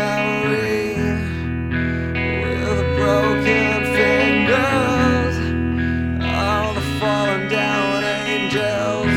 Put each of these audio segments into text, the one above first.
memory with broken fingers, all the fallen down angels,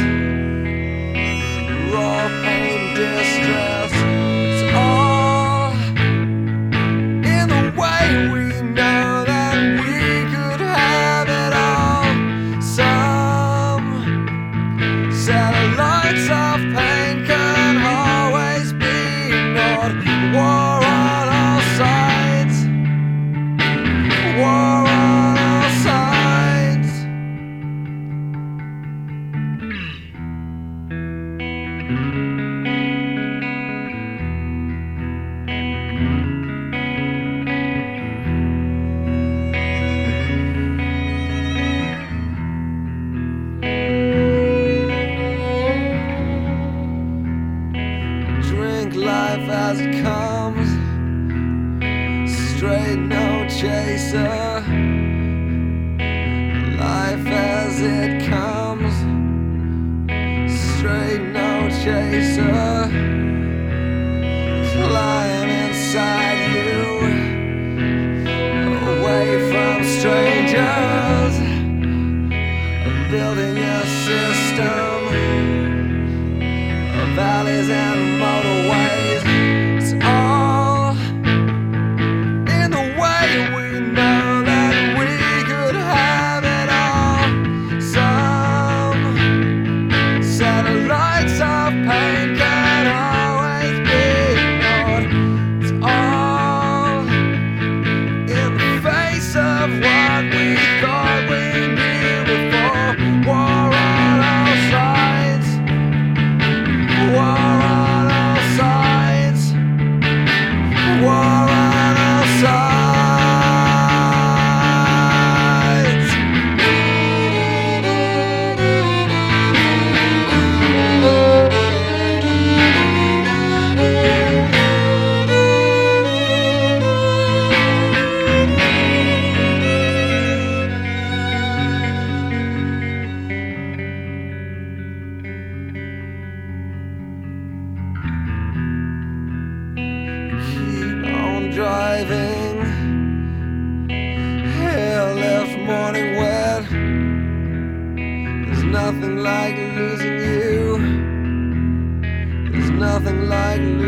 raw pain, distress. It's all in the way we know that we could have it all. Some satellites of pain can always be ignored. War on all sides. War on all sides. Drink life as it comes, straight, no chaser. Life as it comes, straight, no chaser. Climb inside you, away from strangers, building a system of valleys and motorways. It's all in the way we know that we could have it all. Some satellites of pain can always be ignored. It's all in the face of what we thought we knew before. War on all sides. War on all sides. War on all sides. Keep on driving. Hair left morning wet. There's nothing like losing you. There's nothing like losing